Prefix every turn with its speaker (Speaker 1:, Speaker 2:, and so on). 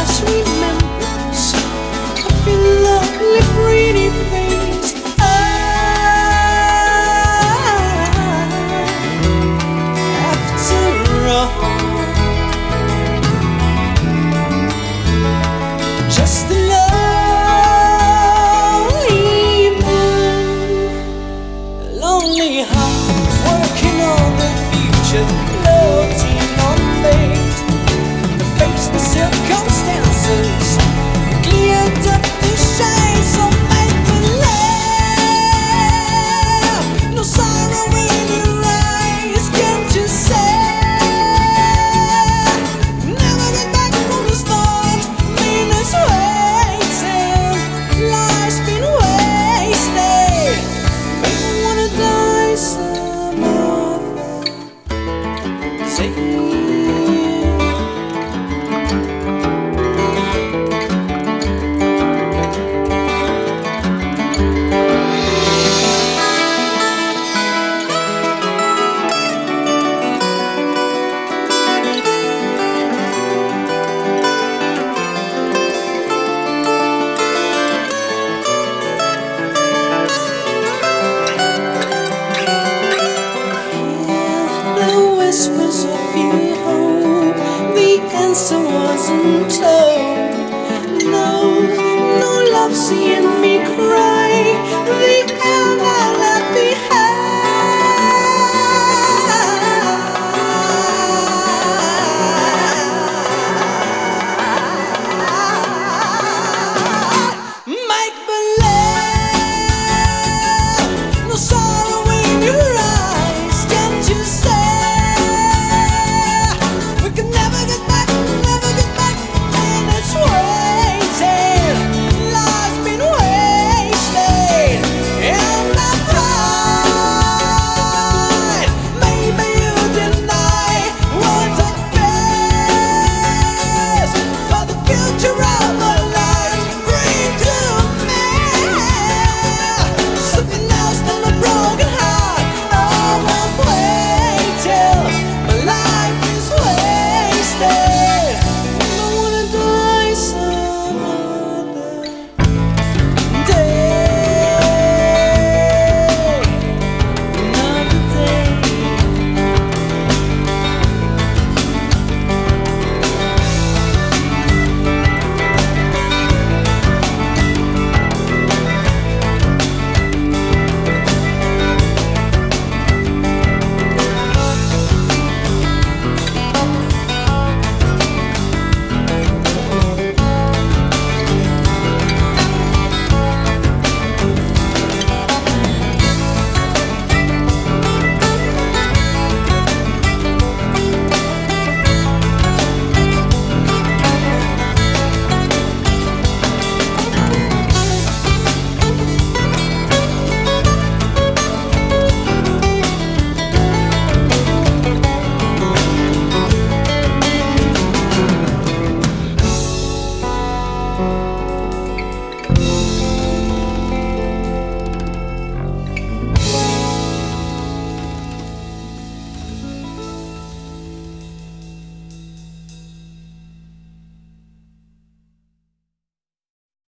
Speaker 1: sweet memories of your lovely, pretty face. After all, just a lonely moon, a lonely heart working on the future, floating on fate. To face the circumstances, cleared up the shade, so make believe. No sorrow in your eyes, can't you say? Never get back from the start, meanness waiting, life's been wasted. Make me wanna die some other day. Whispers of your hope, the answer wasn't told. No, no love seeing me cry, the end I left behind. Make believe, no sorrow in your eyes, can't you say?